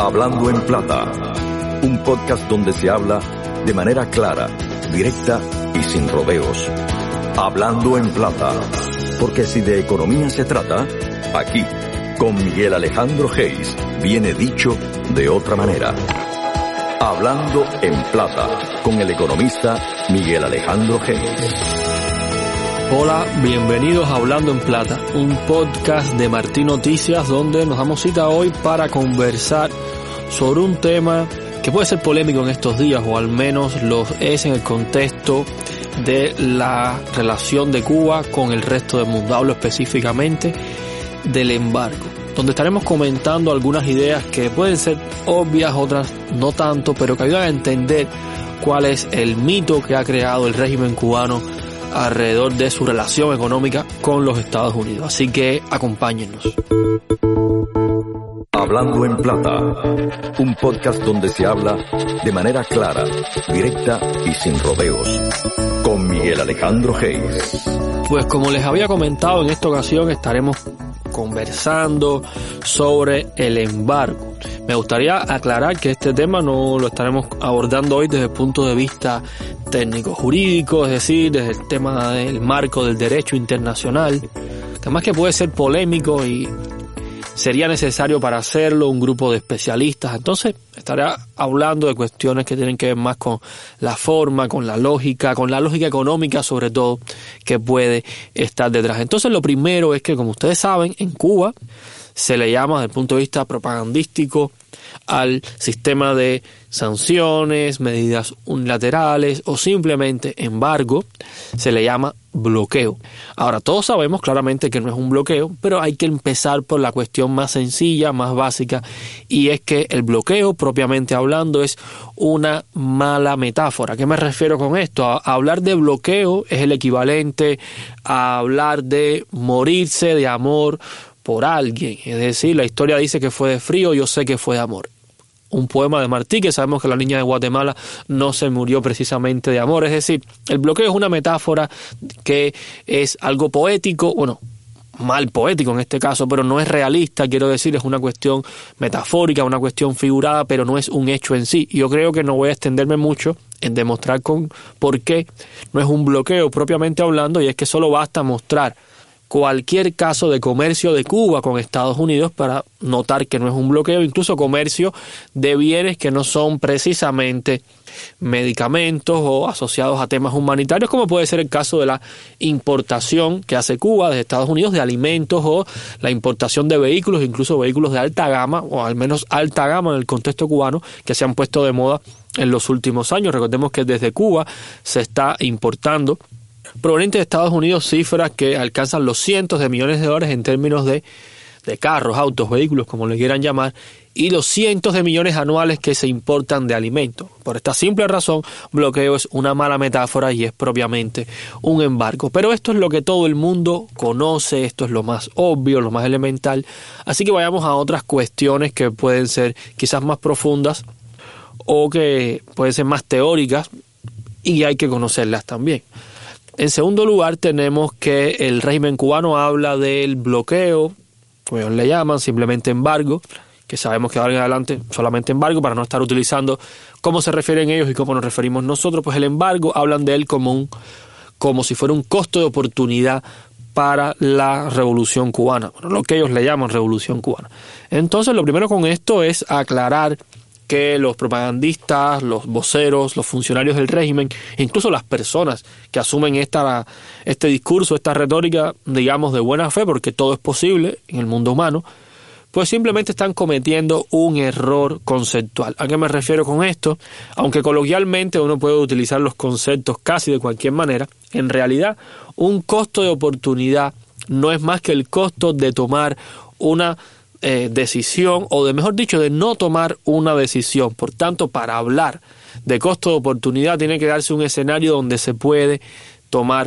Hablando en Plata, un podcast donde se habla de manera clara, directa y sin rodeos. Hablando en Plata, porque si de economía se trata, aquí, con Miguel Alejandro Geis, viene dicho de otra manera. Hablando en Plata, con el economista Miguel Alejandro Geis. Hola, bienvenidos a Hablando en Plata, un podcast de Martín Noticias donde nos damos cita hoy para conversar sobre un tema que puede ser polémico en estos días, o al menos lo es en el contexto de la relación de Cuba con el resto del mundo. Hablo específicamente del embargo, donde estaremos comentando algunas ideas que pueden ser obvias, otras no tanto, pero que ayudan a entender cuál es el mito que ha creado el régimen cubano alrededor de su relación económica con los Estados Unidos. Así que acompáñennos. Hablando en Plata, un podcast donde se habla de manera clara, directa y sin rodeos, con Miguel Alejandro Geis. Pues como les había comentado, en esta ocasión estaremos conversando sobre el embargo. Me gustaría aclarar que este tema no lo estaremos abordando hoy desde el punto de vista técnico-jurídico, es decir, desde el tema del marco del derecho internacional, además que puede ser polémico y sería necesario para hacerlo un grupo de especialistas. Entonces estaré hablando de cuestiones que tienen que ver más con la forma, con la lógica económica sobre todo, que puede estar detrás. Entonces lo primero es que, como ustedes saben, en Cuba se le llama desde el punto de vista propagandístico al sistema de sanciones, medidas unilaterales o simplemente embargo, se le llama bloqueo. Ahora, todos sabemos claramente que no es un bloqueo, pero hay que empezar por la cuestión más sencilla, más básica, y es que el bloqueo, propiamente hablando, es una mala metáfora. ¿A qué me refiero con esto? A hablar de bloqueo es el equivalente a hablar de morirse de amor por alguien, es decir, la historia dice que fue de frío, yo sé que fue de amor. Un poema de Martí, que sabemos que la niña de Guatemala no se murió precisamente de amor. Es decir, el bloqueo es una metáfora que es algo poético, bueno, mal poético en este caso, pero no es realista, quiero decir, es una cuestión metafórica, una cuestión figurada, pero no es un hecho en sí. Yo creo que no voy a extenderme mucho en demostrar por qué no es un bloqueo propiamente hablando, y es que solo basta mostrar cualquier caso de comercio de Cuba con Estados Unidos para notar que no es un bloqueo, incluso comercio de bienes que no son precisamente medicamentos o asociados a temas humanitarios, como puede ser el caso de la importación que hace Cuba desde Estados Unidos de alimentos, o la importación de vehículos, incluso vehículos de alta gama, o al menos alta gama en el contexto cubano, que se han puesto de moda en los últimos años. Recordemos que desde Cuba se está importando proveniente de Estados Unidos cifras que alcanzan los cientos de millones de dólares en términos de carros, autos, vehículos, como le quieran llamar, y los cientos de millones anuales que se importan de alimentos. Por esta simple razón, bloqueo es una mala metáfora y es propiamente un embargo. Pero esto es lo que todo el mundo conoce, esto es lo más obvio, lo más elemental. Así que vayamos a otras cuestiones que pueden ser quizás más profundas o que pueden ser más teóricas, y hay que conocerlas también. En segundo lugar, tenemos que el régimen cubano habla del bloqueo, como ellos le llaman, simplemente embargo, que sabemos que ahora en adelante solamente embargo, para no estar utilizando cómo se refieren ellos y cómo nos referimos nosotros. Pues el embargo hablan de él como si fuera un costo de oportunidad para la revolución cubana, bueno, lo que ellos le llaman revolución cubana. Entonces, lo primero con esto es aclarar que los propagandistas, los voceros, los funcionarios del régimen, incluso las personas que asumen este discurso, esta retórica, digamos, de buena fe, porque todo es posible en el mundo humano, pues simplemente están cometiendo un error conceptual. ¿A qué me refiero con esto? Aunque coloquialmente uno puede utilizar los conceptos casi de cualquier manera, en realidad un costo de oportunidad no es más que el costo de tomar una decisión, o de mejor dicho, de no tomar una decisión. Por tanto, para hablar de costo de oportunidad tiene que darse un escenario donde se puede tomar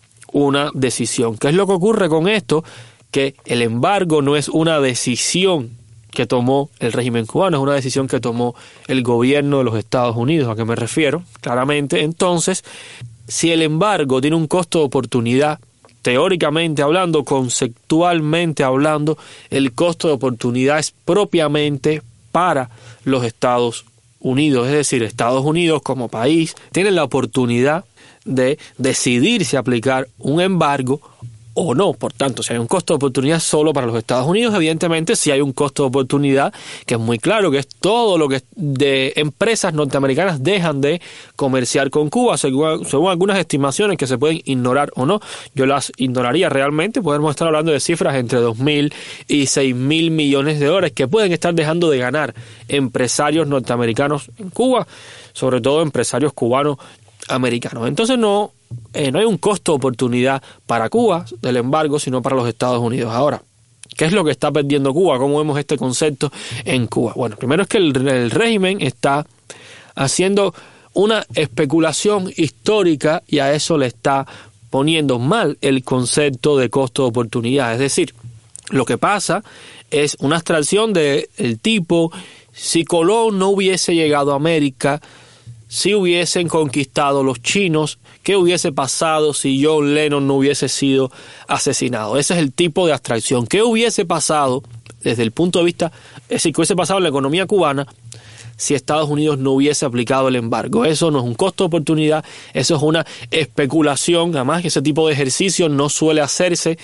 una decisión. ¿Qué es lo que ocurre con esto? Que el embargo no es una decisión que tomó el régimen cubano, es una decisión que tomó el gobierno de los Estados Unidos. ¿A qué me refiero? Claramente, entonces, si el embargo tiene un costo de oportunidad, teóricamente hablando, conceptualmente hablando, el costo de oportunidad es propiamente para los Estados Unidos. Es decir, Estados Unidos como país tiene la oportunidad de decidir si aplicar un embargo o no. Por tanto, si hay un costo de oportunidad solo para los Estados Unidos, evidentemente si hay un costo de oportunidad que es muy claro, que es todo lo que de empresas norteamericanas dejan de comerciar con Cuba, según algunas estimaciones que se pueden ignorar o no. Yo las ignoraría realmente. Podemos estar hablando de cifras entre 2.000 y 6.000 millones de dólares que pueden estar dejando de ganar empresarios norteamericanos en Cuba, sobre todo empresarios cubanos americanos. Entonces no hay un costo de oportunidad para Cuba del embargo, sino para los Estados Unidos. Ahora, ¿qué es lo que está perdiendo Cuba? ¿Cómo vemos este concepto en Cuba? Bueno, primero es que el régimen está haciendo una especulación histórica y a eso le está poniendo mal el concepto de costo de oportunidad. Es decir, lo que pasa es una abstracción del tipo: si Colón no hubiese llegado a América, si hubiesen conquistado los chinos, ¿qué hubiese pasado si John Lennon no hubiese sido asesinado? Ese es el tipo de abstracción. ¿Qué hubiese pasado desde el punto de vista, es decir, qué hubiese pasado en la economía cubana si Estados Unidos no hubiese aplicado el embargo? Eso no es un costo de oportunidad, eso es una especulación. Además, ese tipo de ejercicio no suele hacerse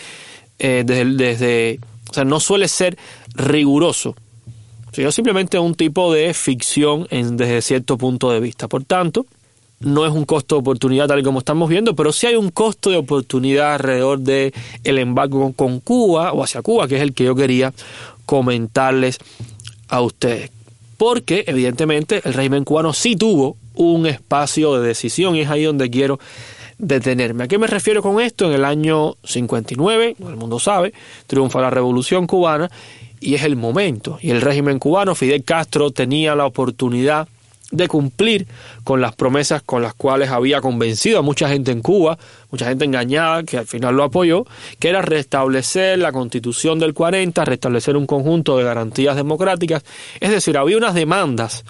o sea, no suele ser riguroso, sino simplemente un tipo de ficción desde cierto punto de vista. Por tanto, no es un costo de oportunidad tal y como estamos viendo, pero sí hay un costo de oportunidad alrededor del embargo con Cuba o hacia Cuba, que es el que yo quería comentarles a ustedes. Porque, evidentemente, el régimen cubano sí tuvo un espacio de decisión y es ahí donde quiero detenerme. ¿A qué me refiero con esto? En el año 59, todo el mundo sabe, triunfa la Revolución Cubana, y es el momento. Y el régimen cubano, Fidel Castro, tenía la oportunidad de cumplir con las promesas con las cuales había convencido a mucha gente en Cuba, mucha gente engañada que al final lo apoyó, que era restablecer la Constitución del 40, restablecer un conjunto de garantías democráticas. Es decir, había unas demandas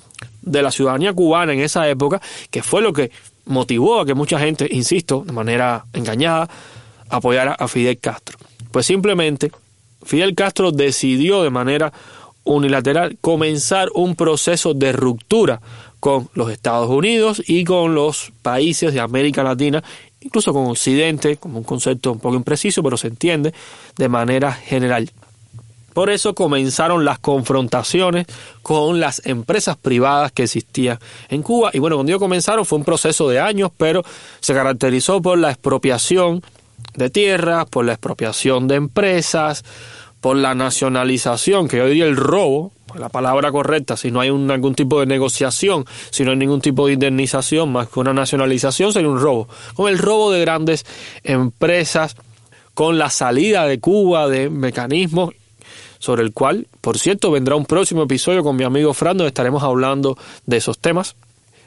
de la ciudadanía cubana en esa época que fue lo que motivó a que mucha gente, insisto, de manera engañada, apoyara a Fidel Castro. Pues simplemente Fidel Castro decidió de manera unilateral comenzar un proceso de ruptura con los Estados Unidos y con los países de América Latina, incluso con Occidente, como un concepto un poco impreciso, pero se entiende de manera general. Por eso comenzaron las confrontaciones con las empresas privadas que existían en Cuba. Y bueno, cuando ellos comenzaron fue un proceso de años, pero se caracterizó por la expropiación de tierras, por la expropiación de empresas, por la nacionalización, que yo diría el robo, la palabra correcta, si no hay algún tipo de negociación, si no hay ningún tipo de indemnización, más que una nacionalización, sería un robo. Con el robo de grandes empresas, con la salida de Cuba de mecanismos, sobre el cual, por cierto, vendrá un próximo episodio con mi amigo Fran, donde estaremos hablando de esos temas.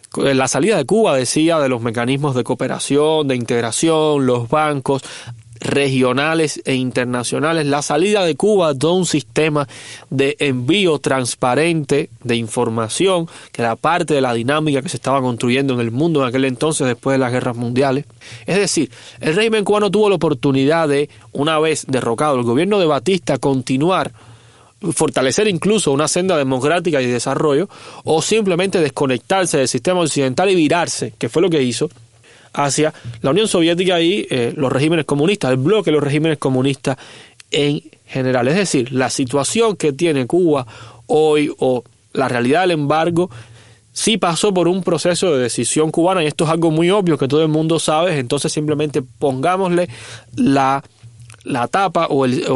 La salida de Cuba, decía, de los mecanismos de cooperación, de integración, los bancos regionales e internacionales, la salida de Cuba de un sistema de envío transparente de información, que era parte de la dinámica que se estaba construyendo en el mundo en aquel entonces después de las guerras mundiales. Es decir, el régimen cubano tuvo la oportunidad de, una vez derrocado el gobierno de Batista, continuar, fortalecer incluso una senda democrática y de desarrollo, o simplemente desconectarse del sistema occidental y virarse, que fue lo que hizo, hacia la Unión Soviética y los regímenes comunistas, el bloque de los regímenes comunistas en general. Es decir, la situación que tiene Cuba hoy o la realidad del embargo sí pasó por un proceso de decisión cubana, y esto es algo muy obvio que todo el mundo sabe. Entonces simplemente pongámosle la tapa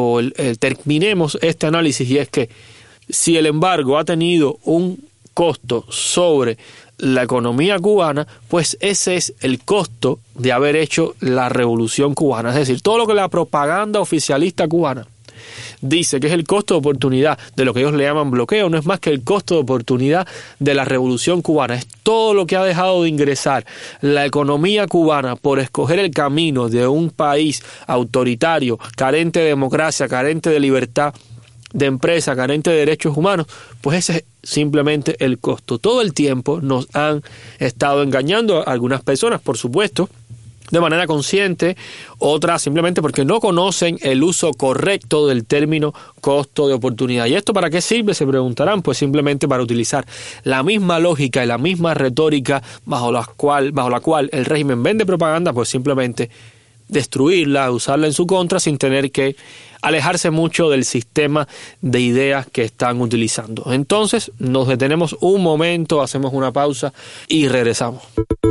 terminemos este análisis, y es que si el embargo ha tenido un costo sobre la economía cubana, pues ese es el costo de haber hecho la revolución cubana. Es decir, todo lo que la propaganda oficialista cubana dice que es el costo de oportunidad de lo que ellos le llaman bloqueo, no es más que el costo de oportunidad de la revolución cubana. Es todo lo que ha dejado de ingresar la economía cubana por escoger el camino de un país autoritario, carente de democracia, carente de libertad de empresa, carente de derechos humanos. Pues ese es simplemente el costo. Todo el tiempo nos han estado engañando a algunas personas, por supuesto, de manera consciente, otras simplemente porque no conocen el uso correcto del término costo de oportunidad. ¿Y esto para qué sirve? Se preguntarán. Pues simplemente para utilizar la misma lógica y la misma retórica bajo la cual el régimen vende propaganda, pues simplemente destruirla, usarla en su contra sin tener que alejarse mucho del sistema de ideas que están utilizando. Entonces nos detenemos un momento, hacemos una pausa y regresamos.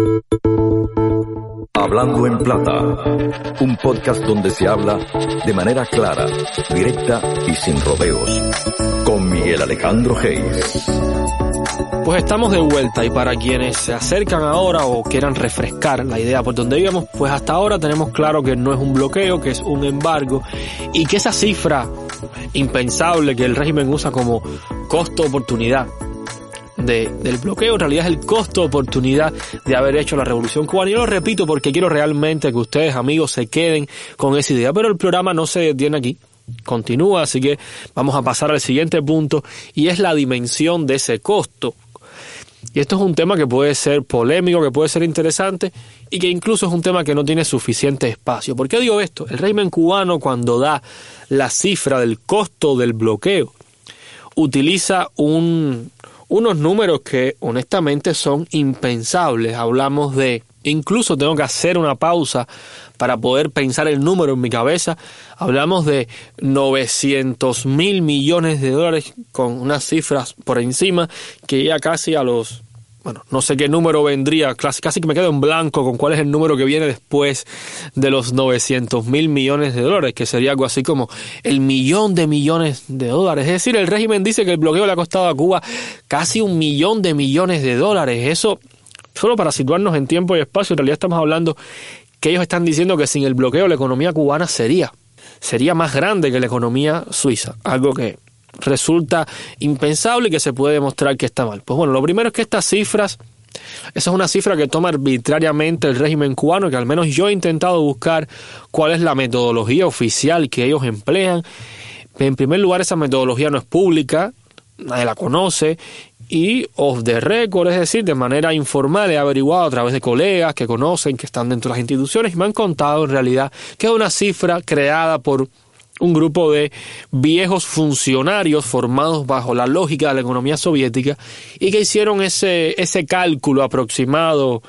Hablando en Plata, un podcast donde se habla de manera clara, directa y sin rodeos, con Miguel Alejandro Hayes. Pues estamos de vuelta, y para quienes se acercan ahora o quieran refrescar la idea por donde íbamos, pues hasta ahora tenemos claro que no es un bloqueo, que es un embargo, y que esa cifra impensable que el régimen usa como costo-oportunidad del bloqueo en realidad es el costo-oportunidad de haber hecho la Revolución Cubana. Y lo repito porque quiero realmente que ustedes, amigos, se queden con esa idea, pero el programa no se detiene aquí, continúa, así que vamos a pasar al siguiente punto, y es la dimensión de ese costo. Y esto es un tema que puede ser polémico, que puede ser interesante, y que incluso es un tema que no tiene suficiente espacio. ¿Por qué digo esto? El régimen cubano, cuando da la cifra del costo del bloqueo, utiliza unos números que honestamente son impensables. Hablamos de, incluso tengo que hacer una pausa para poder pensar el número en mi cabeza, hablamos de 900,000 millones de dólares, con unas cifras por encima que ya casi a los, bueno, no sé qué número vendría, casi que me quedo en blanco con cuál es el número que viene después de los 900,000 millones de dólares, que sería algo así como el millón de millones de dólares. Es decir, el régimen dice que el bloqueo le ha costado a Cuba casi 1 millón de millones de dólares. Eso, solo para situarnos en tiempo y espacio, en realidad estamos hablando que ellos están diciendo que sin el bloqueo la economía cubana sería más grande que la economía suiza, algo que resulta impensable y que se puede demostrar que está mal. Pues bueno, lo primero es que estas cifras, esa es una cifra que toma arbitrariamente el régimen cubano, que al menos yo he intentado buscar cuál es la metodología oficial que ellos emplean. En primer lugar, esa metodología no es pública, nadie la conoce, y off the record, es decir, de manera informal, he averiguado a través de colegas que conocen, que están dentro de las instituciones, y me han contado en realidad que es una cifra creada por un grupo de viejos funcionarios formados bajo la lógica de la economía soviética, y que hicieron ese cálculo aproximado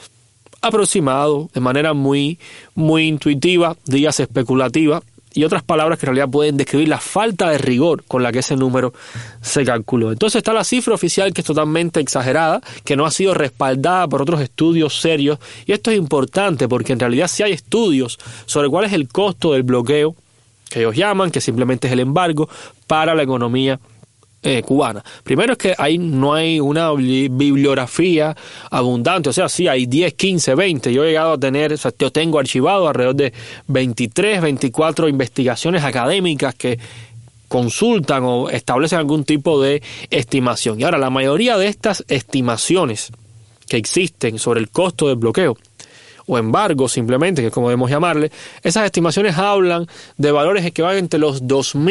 de manera muy, muy intuitiva, dígase especulativa, y otras palabras que en realidad pueden describir la falta de rigor con la que ese número se calculó. Entonces está la cifra oficial, que es totalmente exagerada, que no ha sido respaldada por otros estudios serios, y esto es importante porque en realidad sí hay estudios sobre cuál es el costo del bloqueo, que ellos llaman, que simplemente es el embargo, para la economía cubana. Primero es que no hay una bibliografía abundante, o sea, sí hay 10, 15, 20, yo he llegado a tener, o sea, yo tengo archivado alrededor de 23, 24 investigaciones académicas que consultan o establecen algún tipo de estimación. Y ahora, la mayoría de estas estimaciones que existen sobre el costo del bloqueo, o embargo simplemente, que es como debemos llamarle, esas estimaciones hablan de valores que van entre los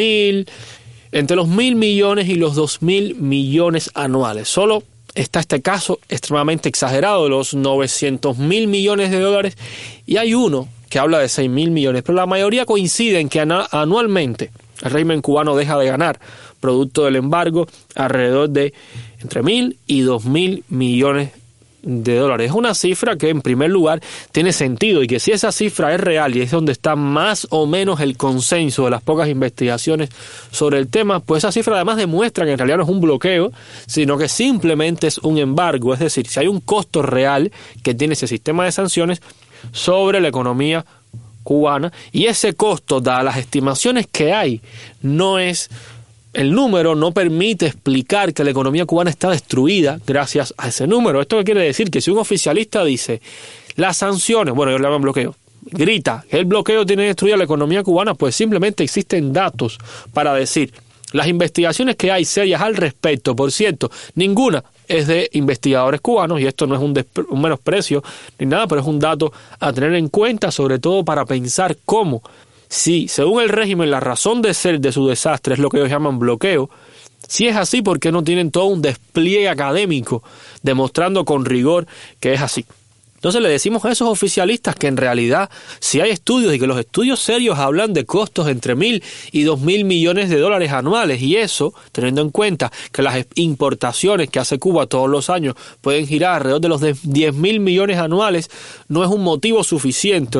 1.000 millones y los 2.000 millones anuales. Solo está este caso extremadamente exagerado de los 900,000 millones de dólares, y hay uno que habla de 6.000 millones, pero la mayoría coinciden que anualmente el régimen cubano deja de ganar, producto del embargo, alrededor de entre 1.000 y 2.000 millones de dólares. Es una cifra que en primer lugar tiene sentido, y que si esa cifra es real, y es donde está más o menos el consenso de las pocas investigaciones sobre el tema, pues esa cifra además demuestra que en realidad no es un bloqueo, sino que simplemente es un embargo. Es decir, si hay un costo real que tiene ese sistema de sanciones sobre la economía cubana, y ese costo, dadas las estimaciones que hay, el número no permite explicar que la economía cubana está destruida gracias a ese número. ¿Esto qué quiere decir? Que si un oficialista dice las sanciones, bueno, ellos le llaman bloqueo, grita que el bloqueo tiene destruida la economía cubana, pues simplemente existen datos para decir las investigaciones que hay serias al respecto. Por cierto, ninguna es de investigadores cubanos, y esto no es un menosprecio ni nada, pero es un dato a tener en cuenta, sobre todo para pensar cómo, si, según el régimen, la razón de ser de su desastre es lo que ellos llaman bloqueo, si es así, ¿por qué no tienen todo un despliegue académico demostrando con rigor que es así? Entonces le decimos a esos oficialistas que en realidad si hay estudios y que los estudios serios hablan de costos entre 1.000 y 2.000 millones de dólares anuales, y eso teniendo en cuenta que las importaciones que hace Cuba todos los años pueden girar alrededor de los 10.000 millones anuales, no es un motivo suficiente,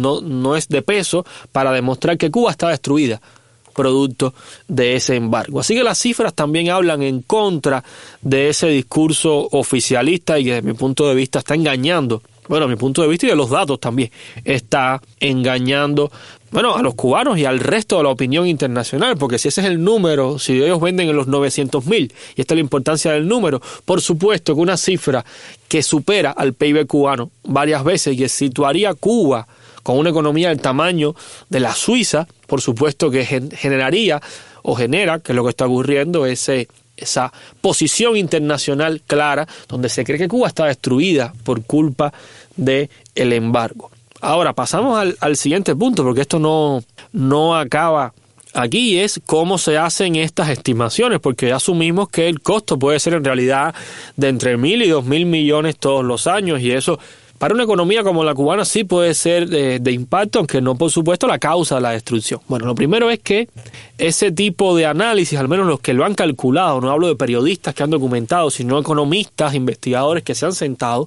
no es de peso para demostrar que Cuba está destruida producto de ese embargo. Así que las cifras también hablan en contra de ese discurso oficialista y que desde mi punto de vista está engañando, bueno, a mi punto de vista y de los datos también, está engañando a los cubanos y al resto de la opinión internacional, porque si ese es el número, si ellos venden en los 900.000, y esta es la importancia del número, por supuesto que una cifra que supera al PIB cubano varias veces y que situaría Cuba con una economía del tamaño de la Suiza, por supuesto que genera, que es lo que está ocurriendo, esa posición internacional clara donde se cree que Cuba está destruida por culpa del embargo. Ahora pasamos al siguiente punto, porque esto no acaba aquí, es cómo se hacen estas estimaciones, porque asumimos que el costo puede ser en realidad de entre 1.000 y 2.000 millones todos los años, y eso para una economía como la cubana sí puede ser de impacto, aunque no por supuesto la causa de la destrucción. Bueno, lo primero es que ese tipo de análisis, al menos los que lo han calculado, no hablo de periodistas que han documentado, sino economistas, investigadores que se han sentado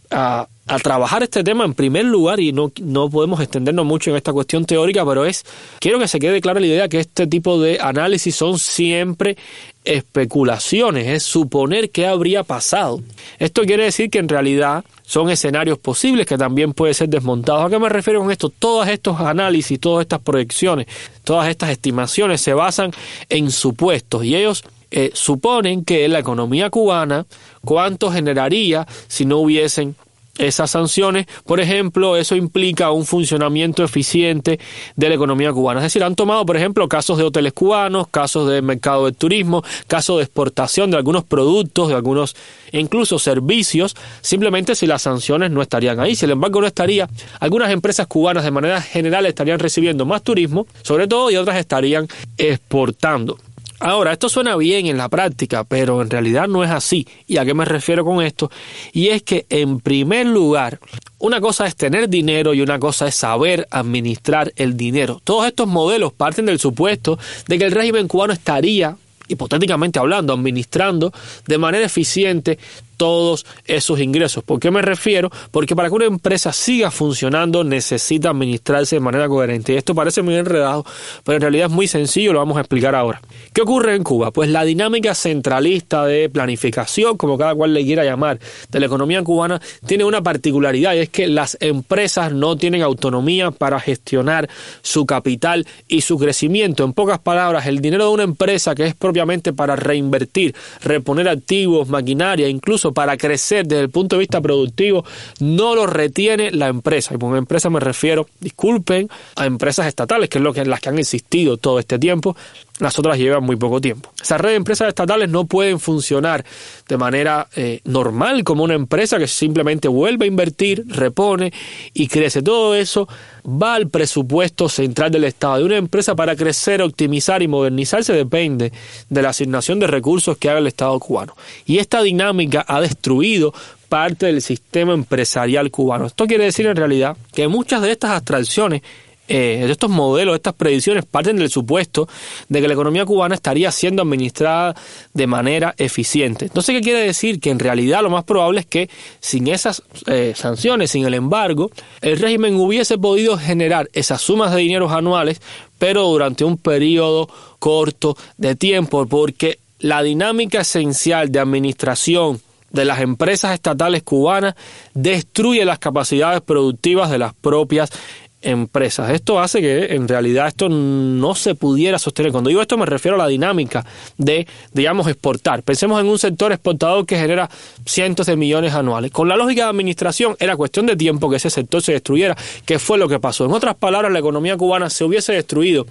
a trabajar este tema en primer lugar, y no podemos extendernos mucho en esta cuestión teórica, pero quiero que se quede clara la idea que este tipo de análisis son siempre especulaciones, es suponer qué habría pasado. Esto quiere decir que en realidad son escenarios posibles que también pueden ser desmontados. ¿A qué me refiero con esto? Todos estos análisis, todas estas proyecciones, todas estas estimaciones se basan en supuestos, y ellos suponen que la economía cubana, ¿cuánto generaría si no hubiesen esas sanciones? Por ejemplo, eso implica un funcionamiento eficiente de la economía cubana. Es decir, han tomado, por ejemplo, casos de hoteles cubanos, casos de mercado de turismo, casos de exportación de algunos productos, de algunos incluso servicios, simplemente si las sanciones no estarían ahí. Si el embargo no estaría, algunas empresas cubanas de manera general estarían recibiendo más turismo, sobre todo, y otras estarían exportando. Ahora, esto suena bien en la práctica, pero en realidad no es así. ¿Y a qué me refiero con esto? Y es que, en primer lugar, una cosa es tener dinero y una cosa es saber administrar el dinero. Todos estos modelos parten del supuesto de que el régimen cubano estaría, hipotéticamente hablando, administrando de manera eficiente todos esos ingresos. ¿Por qué me refiero? Porque para que una empresa siga funcionando necesita administrarse de manera coherente. Y esto parece muy enredado, pero en realidad es muy sencillo, lo vamos a explicar ahora. ¿Qué ocurre en Cuba? Pues la dinámica centralista de planificación, como cada cual le quiera llamar, de la economía cubana tiene una particularidad, y es que las empresas no tienen autonomía para gestionar su capital y su crecimiento. En pocas palabras, el dinero de una empresa que es propiamente para reinvertir, reponer activos, maquinaria, incluso para crecer desde el punto de vista productivo, no lo retiene la empresa. Y por una empresa me refiero, disculpen, a empresas estatales, que es las que han existido todo este tiempo. Las otras llevan muy poco tiempo. Esa red de empresas estatales no pueden funcionar de manera normal como una empresa que simplemente vuelve a invertir, repone y crece. Todo eso va al presupuesto central del Estado. De una empresa para crecer, optimizar y modernizarse depende de la asignación de recursos que haga el Estado cubano. Y esta dinámica ha destruido parte del sistema empresarial cubano. Esto quiere decir en realidad que muchas de estas abstracciones, de estos modelos, estas predicciones parten del supuesto de que la economía cubana estaría siendo administrada de manera eficiente. Entonces, ¿qué quiere decir? Que en realidad lo más probable es que sin esas sanciones, sin el embargo, el régimen hubiese podido generar esas sumas de dineros anuales, pero durante un periodo corto de tiempo, porque la dinámica esencial de administración de las empresas estatales cubanas destruye las capacidades productivas de las propias empresas. Esto hace que en realidad esto no se pudiera sostener. Cuando digo esto me refiero a la dinámica de, digamos, exportar. Pensemos en un sector exportador que genera cientos de millones anuales. Con la lógica de administración era cuestión de tiempo que ese sector se destruyera, que fue lo que pasó. En otras palabras, la economía cubana se hubiese destruido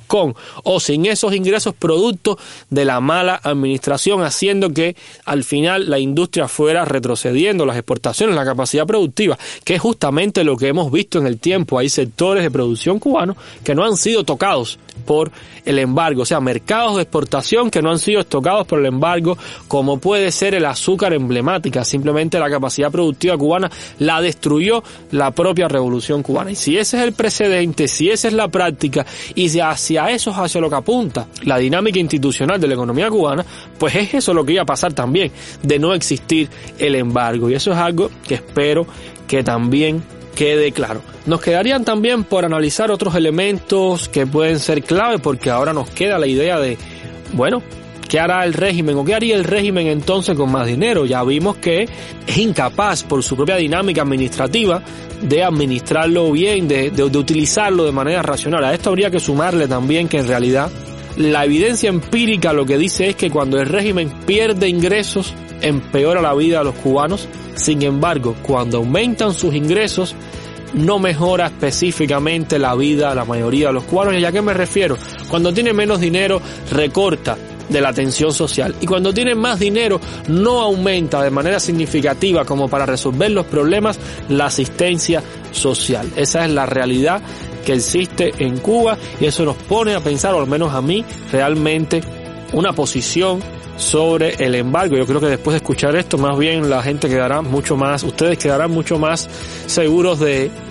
con o sin esos ingresos producto de la mala administración, haciendo que al final la industria fuera retrocediendo, las exportaciones, la capacidad productiva, que es justamente lo que hemos visto en el tiempo. Hay sectores de producción cubanos que no han sido tocados por el embargo, o sea, mercados de exportación que no han sido tocados por el embargo, como puede ser el azúcar emblemática. Simplemente la capacidad productiva cubana la destruyó la propia revolución cubana. Y si ese es el precedente, si esa es la práctica, y si hacia eso es hacia lo que apunta la dinámica institucional de la economía cubana, pues es eso lo que iba a pasar también, de no existir el embargo. Y eso es algo que espero que también quede claro. Nos quedarían también por analizar otros elementos que pueden ser clave, porque ahora nos queda la idea de, bueno, ¿qué hará el régimen o qué haría el régimen entonces con más dinero? Ya vimos que es incapaz por su propia dinámica administrativa de administrarlo bien, de utilizarlo de manera racional. A esto habría que sumarle también que en realidad la evidencia empírica lo que dice es que cuando el régimen pierde ingresos, empeora la vida de los cubanos. Sin embargo, cuando aumentan sus ingresos, no mejora específicamente la vida de la mayoría de los cubanos. ¿Y a qué me refiero? Cuando tiene menos dinero, recorta de la atención social. Y cuando tiene más dinero, no aumenta de manera significativa como para resolver los problemas la asistencia social. Esa es la realidad que existe en Cuba, y eso nos pone a pensar, o al menos a mí, realmente una posición sobre el embargo. Yo creo que después de escuchar esto, más bien la gente quedará mucho más, ustedes quedarán mucho más seguros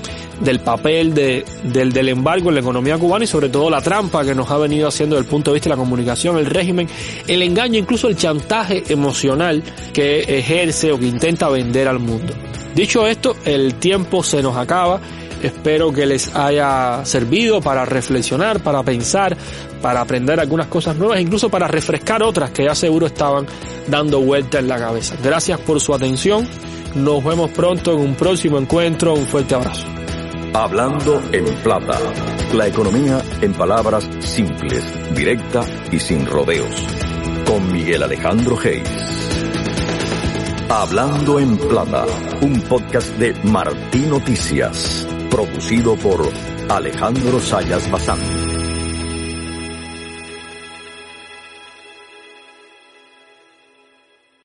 del papel del embargo en la economía cubana, y sobre todo la trampa que nos ha venido haciendo desde el punto de vista de la comunicación, el régimen, el engaño, incluso el chantaje emocional que ejerce o que intenta vender al mundo. Dicho esto, el tiempo se nos acaba. Espero que les haya servido para reflexionar, para pensar, para aprender algunas cosas nuevas, incluso para refrescar otras que ya seguro estaban dando vuelta en la cabeza. Gracias por su atención. Nos vemos pronto en un próximo encuentro. Un fuerte abrazo. Hablando en plata. La economía en palabras simples, directa y sin rodeos. Con Miguel Alejandro Hayes. Hablando en plata. Un podcast de Martí Noticias. Producido por Alejandro Sayas Bazán.